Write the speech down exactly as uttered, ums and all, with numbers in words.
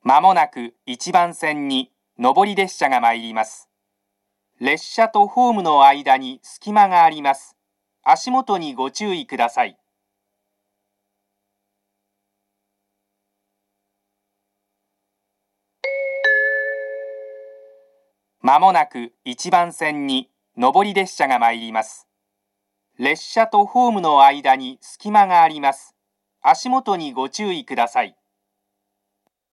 まもなくいちばん線に上り列車が参ります。列車とホームの間に隙間があります。足元にご注意ください。まもなくいちばん線に上り列車が参ります。列車とホームの間に隙間があります。足元にご注意ください。